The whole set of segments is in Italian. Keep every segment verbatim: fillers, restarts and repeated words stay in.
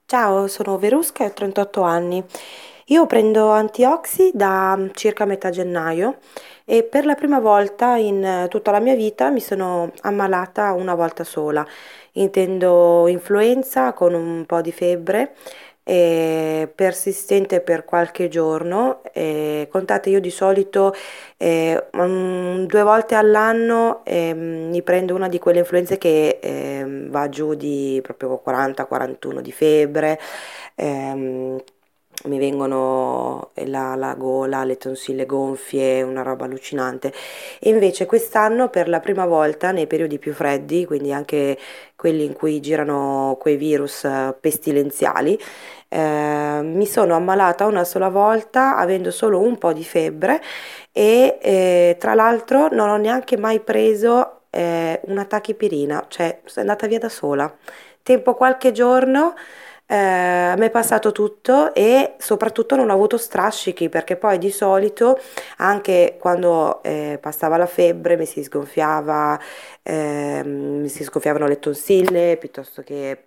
Ciao, sono Verusca e ho trentotto anni. Io prendo Antioxy da mm, circa metà gennaio e per la prima volta in eh, tutta la mia vita mi sono ammalata una volta sola. Intendo influenza con un po' di febbre eh, persistente per qualche giorno. Eh, contate, io di solito eh, mm, due volte all'anno ehm, mi prendo una di quelle influenze che ehm, va giù di proprio quaranta quarantuno di febbre. ehm, Mi vengono la, la gola, le tonsille gonfie, una roba allucinante. E invece quest'anno per la prima volta nei periodi più freddi, quindi anche quelli in cui girano quei virus eh, pestilenziali, eh, mi sono ammalata una sola volta avendo solo un po' di febbre e eh, tra l'altro non ho neanche mai preso eh, una tachipirina, cioè sono andata via da sola. Tempo qualche giorno, eh, mi è passato tutto e soprattutto non ho avuto strascichi perché poi di solito anche quando eh, passava la febbre mi si sgonfiava, ehm, mi si sgonfiavano le tonsille piuttosto che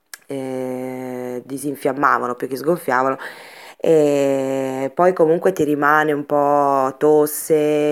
eh, disinfiammavano più che sgonfiavano. E poi comunque ti rimane un po' tosse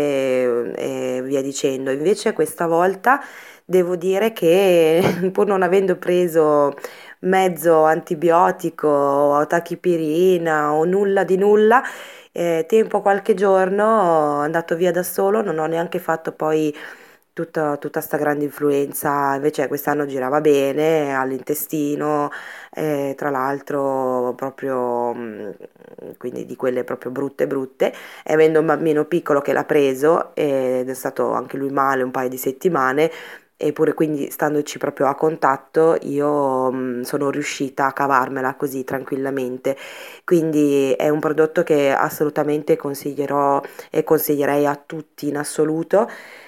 e via dicendo. Invece questa volta devo dire che pur non avendo preso mezzo antibiotico o tachipirina o nulla di nulla, eh, tempo qualche giorno andato via da solo, non ho neanche fatto poi tutta, tutta sta grande influenza, invece quest'anno girava bene all'intestino, eh, tra l'altro proprio, mm, quindi di quelle proprio brutte brutte, e avendo un bambino piccolo che l'ha preso ed è stato anche lui male un paio di settimane, eppure quindi standoci proprio a contatto, io mh, sono riuscita a cavarmela così tranquillamente. Quindi è un prodotto che assolutamente consiglierò e consiglierei a tutti in assoluto.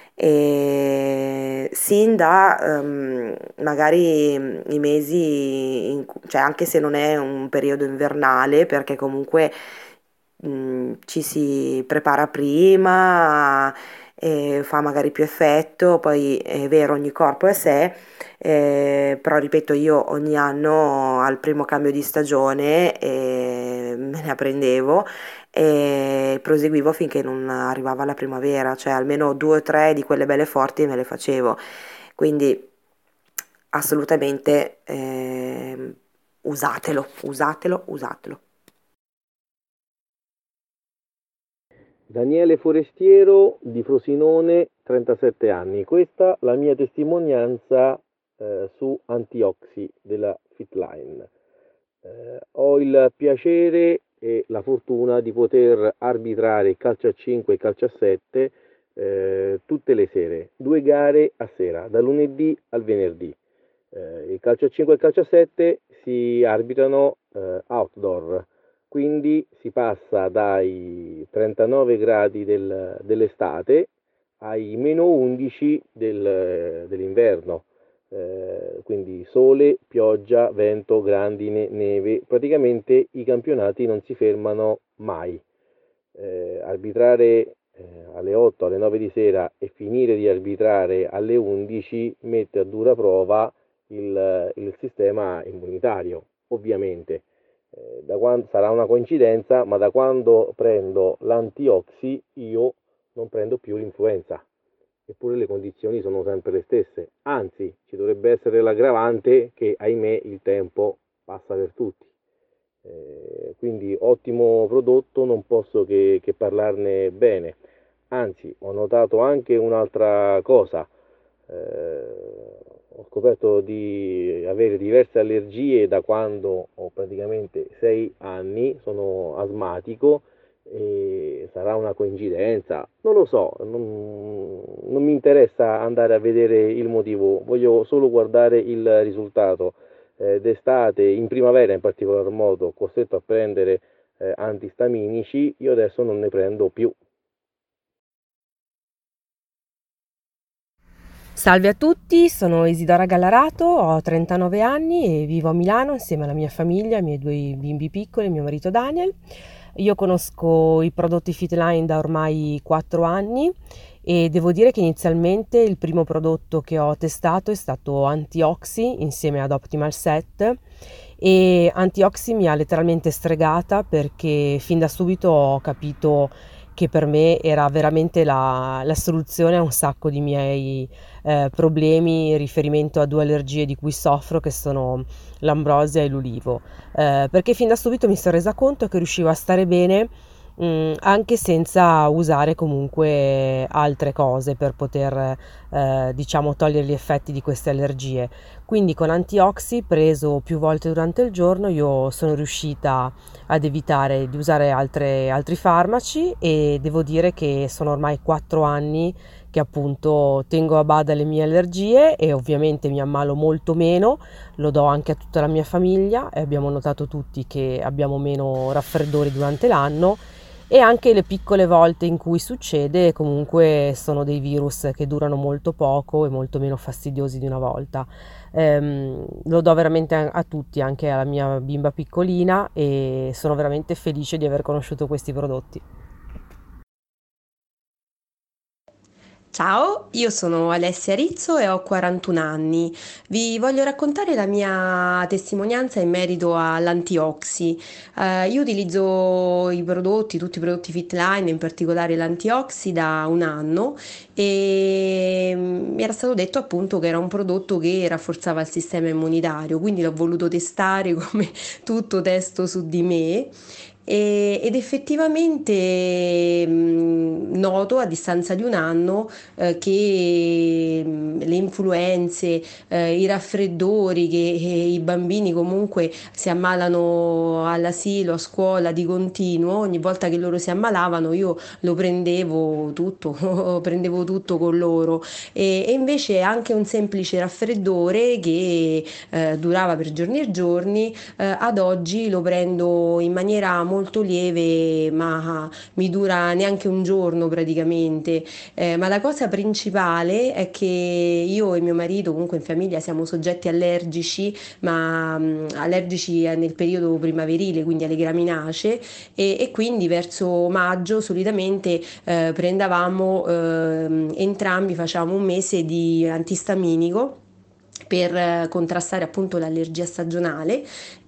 E sin da ehm, magari mh, i mesi, in cu- cioè anche se non è un periodo invernale, perché comunque mh, ci si prepara prima e fa magari più effetto, poi è vero, ogni corpo è a sé, eh, però ripeto, io ogni anno al primo cambio di stagione eh, me ne apprendevo e proseguivo finché non arrivava la primavera, cioè almeno due o tre di quelle belle forti me le facevo. Quindi assolutamente ehm, usatelo, usatelo, usatelo. Daniele Forestiero di Frosinone, trentasette anni. Questa la mia testimonianza eh, su Antioxy della Fitline. Eh, ho il piacere e la fortuna di poter arbitrare il calcio a cinque e il calcio a sette eh, tutte le sere, due gare a sera, da lunedì al venerdì. Eh, il calcio a cinque e il calcio a sette si arbitrano eh, outdoor, quindi si passa dai trentanove gradi del- dell'estate ai meno undici del- dell'inverno. Eh, quindi sole, pioggia, vento, grandine, neve, praticamente i campionati non si fermano mai. Eh, arbitrare eh, alle otto, alle nove di sera e finire di arbitrare alle undici mette a dura prova il, il sistema immunitario, ovviamente. Eh, da quando, sarà una coincidenza, ma da quando prendo l'antioxi io non prendo più l'influenza, eppure le condizioni sono sempre le stesse, anzi ci dovrebbe essere l'aggravante che ahimè il tempo passa per tutti. Eh, quindi ottimo prodotto, non posso che, che parlarne bene. Anzi, ho notato anche un'altra cosa. Eh, ho scoperto di avere diverse allergie da quando ho praticamente sei anni, sono asmatico e sarà una coincidenza, non lo so, non, non mi interessa andare a vedere il motivo, voglio solo guardare il risultato. Eh, d'estate, in primavera in particolar modo, costretto a prendere eh, antistaminici, io adesso non ne prendo più. Salve a tutti, sono Isidora Gallarato, ho trentanove anni e vivo a Milano insieme alla mia famiglia, ai miei due bimbi piccoli e mio marito Daniel. Io conosco i prodotti Fitline da ormai quattro anni e devo dire che inizialmente il primo prodotto che ho testato è stato Antioxy insieme ad Optimal Set e Antioxy mi ha letteralmente stregata perché fin da subito ho capito che per me era veramente la, la soluzione a un sacco di miei eh, problemi in riferimento a due allergie di cui soffro, che sono l'ambrosia e l'ulivo. Eh, perché fin da subito mi sono resa conto che riuscivo a stare bene mh, anche senza usare comunque altre cose per poter eh, diciamo togliere gli effetti di queste allergie. Quindi con Antioxy, preso più volte durante il giorno, io sono riuscita ad evitare di usare altre- altri farmaci, e devo dire che sono ormai quattro anni che appunto tengo a bada le mie allergie e ovviamente mi ammalo molto meno. Lo do anche a tutta la mia famiglia e abbiamo notato tutti che abbiamo meno raffreddori durante l'anno, e anche le piccole volte in cui succede comunque sono dei virus che durano molto poco e molto meno fastidiosi di una volta. Ehm, lo do veramente a, a tutti, anche alla mia bimba piccolina, e sono veramente felice di aver conosciuto questi prodotti. Ciao, io sono Alessia Rizzo e ho quarantuno anni. Vi voglio raccontare la mia testimonianza in merito all'Antioxy. Eh, io utilizzo i prodotti, tutti i prodotti Fitline, in particolare l'Antioxy, da un anno, e mi era stato detto appunto che era un prodotto che rafforzava il sistema immunitario, quindi l'ho voluto testare come tutto testo su di me. E- ed effettivamente mh, noto a distanza di un anno eh, che mh, le influenze, eh, i raffreddori che eh, i bambini comunque si ammalano all'asilo, a scuola di continuo, ogni volta che loro si ammalavano io lo prendevo tutto, prendevo tutto con loro, e, e invece anche un semplice raffreddore che eh, durava per giorni e giorni, eh, ad oggi lo prendo in maniera molto lieve, ma mi dura neanche un giorno praticamente. Eh, ma la cosa principale è che io e mio marito, comunque in famiglia, siamo soggetti allergici, ma mh, allergici nel periodo primaverile, quindi alle graminacee, e, e quindi verso maggio solitamente eh, prendevamo ehm, entrambi, facciamo un mese di antistaminico per eh, contrastare appunto l'allergia stagionale,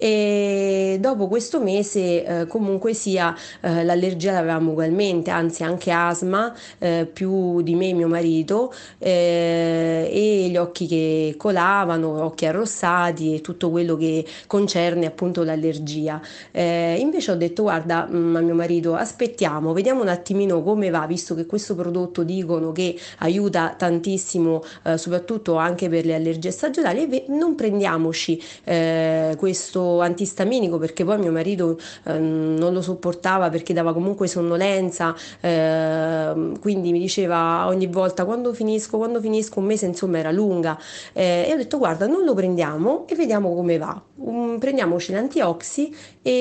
e dopo questo mese eh, comunque sia eh, l'allergia l'avevamo ugualmente, anzi anche asma, eh, più di me e mio marito, eh, e gli occhi che colavano, occhi arrossati e tutto quello che concerne appunto l'allergia. Eh, invece ho detto guarda, mm, a mio marito, aspettiamo, vediamo un attimino come va, visto che questo prodotto dicono che aiuta tantissimo, eh, soprattutto anche per le allergie stagionali, e ve- non prendiamoci eh, questo antistaminico, perché poi mio marito eh, non lo sopportava perché dava comunque sonnolenza, eh, quindi mi diceva ogni volta quando finisco, quando finisco, un mese insomma era lunga, eh, e ho detto guarda, non lo prendiamo e vediamo come va. Um, prendiamoci l'antioxy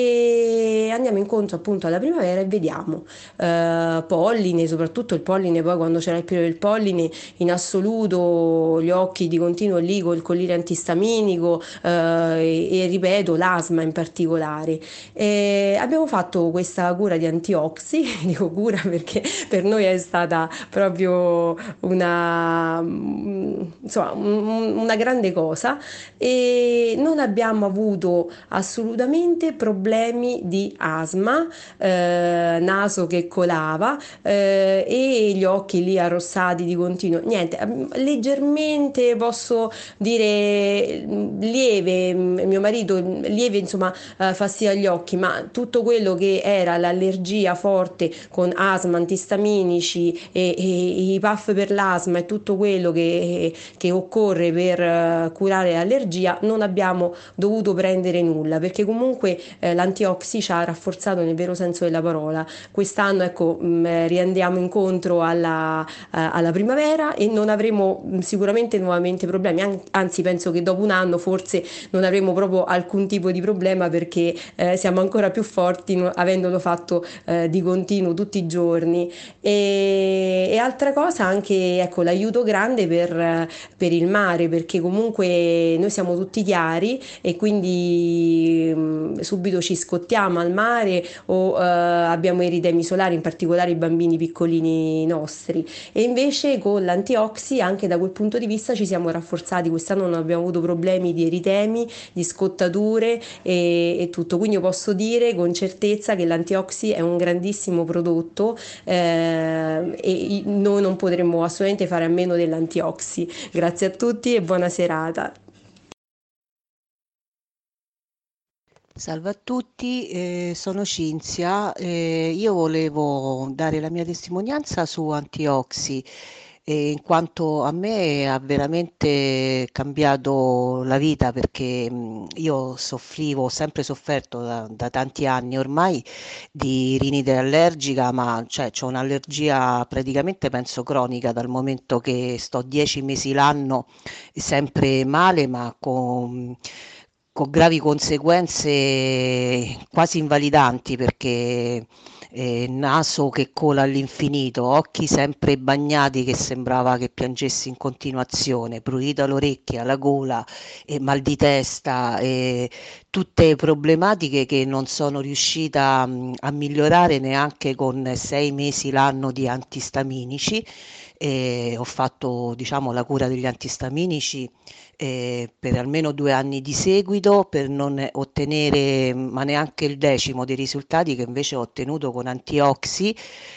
e andiamo incontro appunto alla primavera e vediamo. Eh, polline, soprattutto il polline, poi quando c'era il periodo del polline, in assoluto gli occhi di continuo lì col colire antistaminico, eh, e, e ripeto l'asma in particolare. E abbiamo fatto questa cura di antioxi, dico cura perché per noi è stata proprio una, mm, insomma, un- una grande cosa, e non abbiamo avuto assolutamente problemi di asma, eh, naso che colava, eh, e gli occhi lì arrossati di continuo, niente, ehm, leggermente posso dire mm, lieve, mm, mio marito mm, lieve insomma, eh, fastidio agli occhi, ma tutto quello che era l'allergia forte con asma, antistaminici e, e i puff per l'asma e tutto quello che, che occorre per eh, curare l'allergia, non abbiamo dovuto prendere nulla, perché comunque eh, l'antioxi ci ha rafforzato nel vero senso della parola. Quest'anno ecco mh, riandiamo incontro alla, eh, alla primavera e non avremo mh, sicuramente nuovamente problemi, An- anzi penso che dopo un anno forse non avremo proprio alcun tipo di problema, perché eh, siamo ancora più forti no- avendolo fatto eh, di continuo tutti i giorni. E, e altra cosa anche ecco l'aiuto grande per, eh, per il mare, perché comunque noi siamo tutti chiari e quindi mh, subito ci scottiamo al mare o eh, abbiamo eritemi solari, in particolare i bambini piccolini nostri. E invece con l'antioxi anche da quel punto di vista ci siamo rafforzati. Quest'anno non abbiamo avuto problemi di eritemi, di scottature e, e tutto. Quindi io posso dire con certezza che l'antioxi è un grandissimo prodotto eh, e i- noi non potremmo assolutamente fare a meno dell'antioxi. Grazie a tutti e buona serata. Salve a tutti, eh, sono Cinzia. Eh, io volevo dare la mia testimonianza su Antioxi, eh, in quanto a me ha veramente cambiato la vita perché mh, io soffrivo, ho sempre sofferto da, da tanti anni ormai di rinite allergica, ma cioè c'ho un'allergia praticamente penso cronica dal momento che sto dieci mesi l'anno sempre male, ma con, con gravi conseguenze quasi invalidanti perché eh, naso che cola all'infinito, occhi sempre bagnati che sembrava che piangessi in continuazione, prurito all'orecchia, alla gola, e mal di testa, e tutte problematiche che non sono riuscita mh, a migliorare neanche con sei mesi l'anno di antistaminici. E ho fatto, diciamo, la cura degli antistaminici eh, per almeno due anni di seguito per non ottenere ma neanche il decimo dei risultati che invece ho ottenuto con Antioxi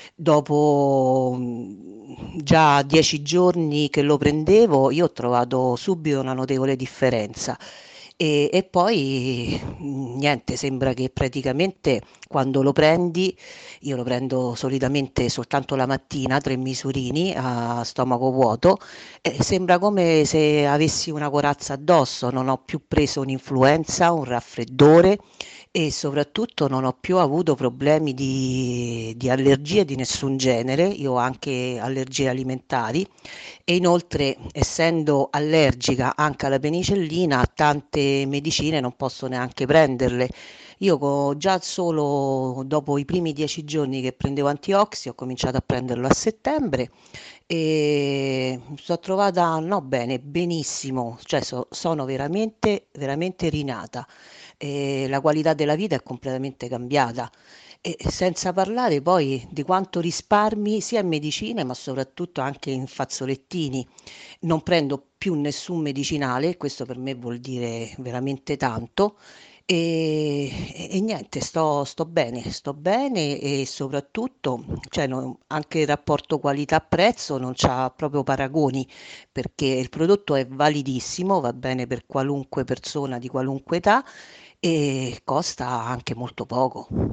dopo mh, già dieci giorni che lo prendevo, io ho trovato subito una notevole differenza. E, e poi mh, niente, sembra che praticamente quando lo prendi, io lo prendo solitamente soltanto la mattina, tre misurini a stomaco vuoto, e sembra come se avessi una corazza addosso, non ho più preso un'influenza, un raffreddore e soprattutto non ho più avuto problemi di, di allergie di nessun genere, io ho anche allergie alimentari e inoltre essendo allergica anche alla penicillina, tante medicine non posso neanche prenderle. Io co- già solo dopo i primi dieci giorni che prendevo antioxi ho cominciato a prenderlo a settembre e mi sono trovata no bene, benissimo, cioè so- sono veramente, veramente rinata. E la qualità della vita è completamente cambiata. E senza parlare poi di quanto risparmi sia in medicine, ma soprattutto anche in fazzolettini. Non prendo più nessun medicinale, questo per me vuol dire veramente tanto. E, e- e niente, sto, sto bene, sto bene e soprattutto, cioè, non- anche il rapporto qualità-prezzo non c'ha proprio paragoni perché il prodotto è validissimo, va bene per qualunque persona di qualunque età e costa anche molto poco.